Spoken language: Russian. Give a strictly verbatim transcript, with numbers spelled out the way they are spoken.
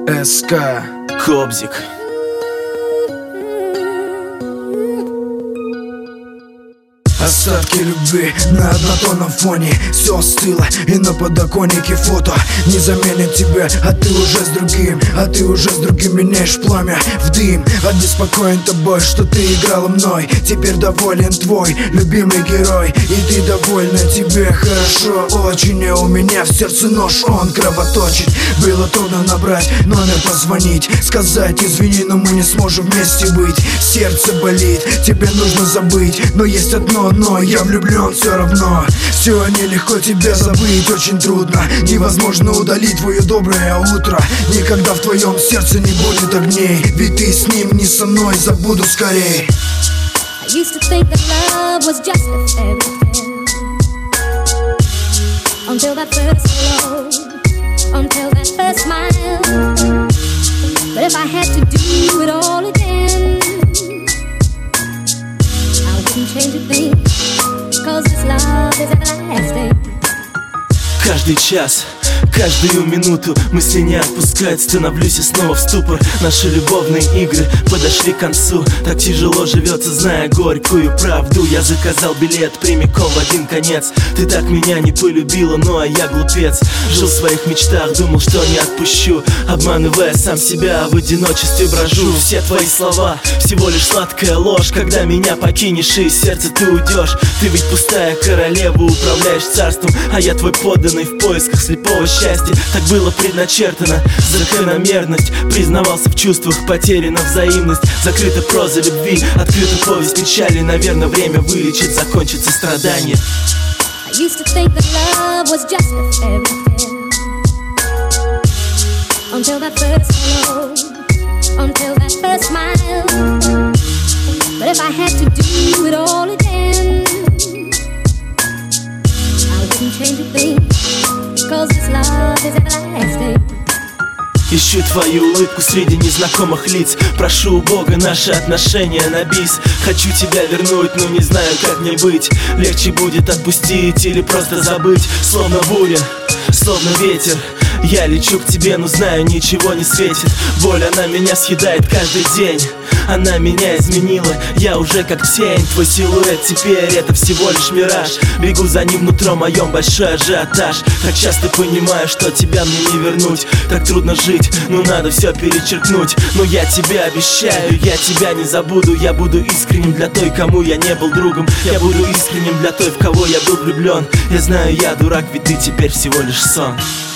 СК Кобзик. Остатки любви на однотонном фоне. Все остыло, и на подоконнике фото не заменит тебя, а ты уже с другим, а ты уже с другим меняешь пламя в дым. Обеспокоен тобой, что ты играла мной. Теперь доволен твой любимый герой, и ты довольна, тебе хорошо очень. И у меня в сердце нож, он кровоточит. Было трудно набрать номер, позвонить, сказать извини, но мы не сможем вместе быть. Сердце болит, тебе нужно забыть, но есть одно но я влюблен все равно. Все нелегко тебя забыть, очень трудно. Невозможно удалить твое доброе утро. Никогда в твоем сердце не будет огней, ведь ты с ним, не со мной, забуду скорей. I used to think that love was just a fairy tale, until that first hello, until that first smile. But if I had to do it all again, I wouldn't change a thing, 'cause this love is everlasting. Каждый час, каждую минуту мысли не отпускают, становлюсь и снова в ступор. Наши любовные игры подошли к концу. Так тяжело живется, зная горькую правду. Я заказал билет прямиком в один конец. Ты так меня не полюбила, ну а я глупец. Жил в своих мечтах, думал, что не отпущу, обманывая сам себя, в одиночестве брожу. Все твои слова всего лишь сладкая ложь. Когда меня покинешь и из сердца ты уйдешь. Ты ведь пустая королева, управляешь царством, а я твой подданный в поисках слепого счастья. Так было предначертано, закономерность. Признавался в чувствах, потеряна взаимность. Закрыта проза любви, открыта повесть печали. Наверное, время вылечит, закончится страдание. I used to think that love was just a fairy tale, until that first hello, until that first smile. But if I had to do it all again, I wouldn't change a thing, 'cause this love is everlasting. Ищу твою улыбку среди незнакомых лиц. Прошу у Бога наши отношения на бис. Хочу тебя вернуть, но не знаю, как мне быть. Легче будет отпустить или просто забыть. Словно буря, словно ветер, я лечу к тебе, но знаю, ничего не светит. Боль, она меня съедает каждый день. Она меня изменила, я уже как тень. Твой силуэт теперь это всего лишь мираж. Бегу за ним нутро моем, большой ажиотаж. Так часто понимаю, что тебя мне не вернуть. Так трудно жить, но надо все перечеркнуть. Но я тебе обещаю, я тебя не забуду. Я буду искренним для той, кому я не был другом. Я буду искренним для той, в кого я был влюблен. Я знаю, я дурак, ведь ты теперь всего лишь сон.